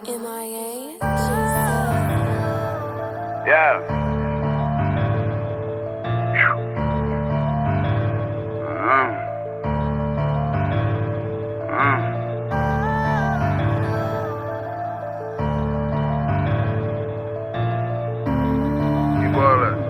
MIA, Yeah. Keep all that.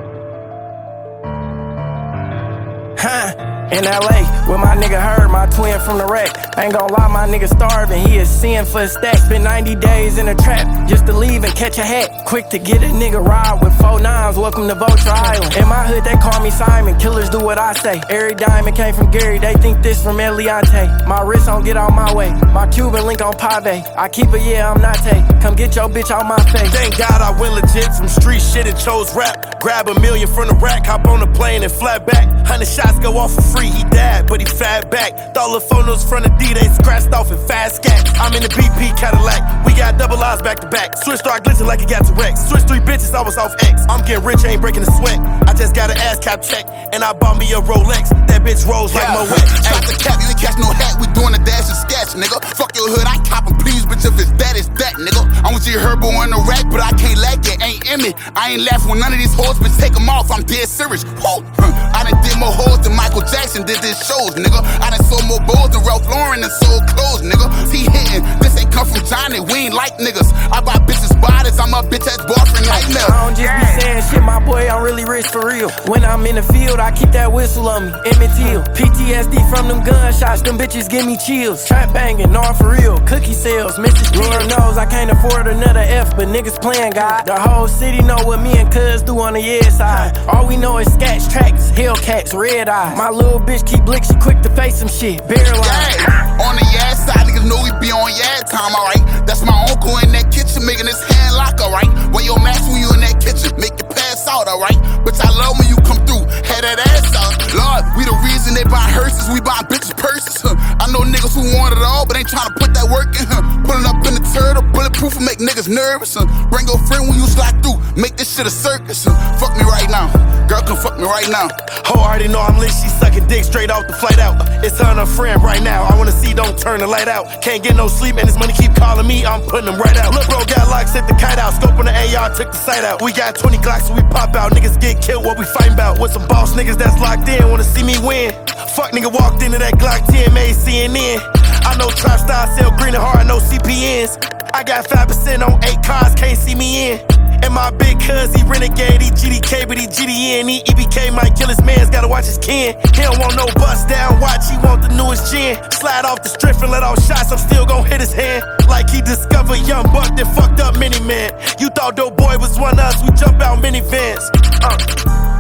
In LA, with my nigga Herb, my twin from the wreck. I ain't gon' lie, my nigga starving, he is seeing for a stack. Spent 90 days in a trap, just to leave and catch a hat. Quick to get a nigga ride with 4 9s, welcome to Vulture Island. In my hood, they call me Simon, killers do what I say. Every diamond came from Gary, they think this from Eliante. My wrist don't get out my way, my Cuban link on Pave. I keep it, yeah, I'm not take. Come get your bitch out my face. Thank God I went legit from street shit and chose rap. Grab $1 million from the rack, hop on the plane and fly back. 100 shots go off for free, he died, but he fat back. Thought the photos from the D, they scratched off in fast scats. I'm in the BP Cadillac, we got double I's back to back. Switch start glitching like it got to Rex. Switch 3 bitches, I was off X. I'm getting rich, ain't breaking the sweat. I just got an ass cap check, and I bought me a Rolex. That bitch rolls like Moet. Shot the cap, you ain't catch no hat, we doing the dash and sketch, nigga. Fuck your hood, I cop and please, bitch, if it's that, it's that, nigga. I'm with your herbo in the rack, but I can't lack it, ain't in me. I ain't laughing with none of these hoes, bitch, take them off, I'm dead serious. Whoa. I done did more hoes than Michael Jackson did this shows, nigga. I done sold more bowls than Ralph Lauren and sold clothes, nigga. He hitting, this ain't come from Johnny, we ain't like niggas. I buy bitches bodies, I'm a bitch ass boyfriend like Mel. I don't just be saying shit, my boy, I'm really rich for real. When I'm in the field, I keep that whistle on me, Emmett Till. PTSD from them gunshots, them bitches give me chills. Trap banging, no, I'm for real. Cookie sales, Mrs. Lord knows I can't afford another F, but niggas playing God. The whole city know what me and cuz do on the yeah side. All we know is sketch tracks, Hellcats, red eyes. My little bitch keep blick, she quick to face some shit. Barrel line. Yeah. On the yeah side, niggas know we be on yeah time, alright. That's my uncle in that kitchen making his hand lock, alright. Wear your mask when you in that kitchen, make you pass out, alright. But I love when you come through, had that ass out. Lord, we the reason they buy hearses, we buy bitches purses. I know niggas who want it all, but ain't trying to put that work in. Pulling up in the turtle, bulletproof will make niggas nervous. Bring your friend when you slide through, make this shit a circus. Fuck me right now, girl, come fuck me right now. Ho already know I'm lit, she sucking dick straight off the flight out. It's her and her friend right now, I wanna see, don't turn the light out. Can't get no sleep and this money keep calling me, I'm putting them right out. Lil' bro got locks, hit the kite out, scope on the AR, took the sight out. We got 20 Glocks, so we pop out, niggas get killed, what we fighting about? With some boss niggas that's locked in, wanna see me win. Fuck nigga walked into that Glock 10, made CNN. I know trap style, sell green and hard, no CPNs. I got 5% on 8 cars, can't see me in. And my big cuz, he renegade, he GDK, but he GDN. He EBK, might kill his mans, gotta watch his kin. He don't want no bust down watch, he want the newest gin. Slide off the strip and let off shots, I'm still gon' hit his hand. Like he discovered Young Buck, then fucked up Mini Man. You thought Dope Boy was one of us, we jump out minivans.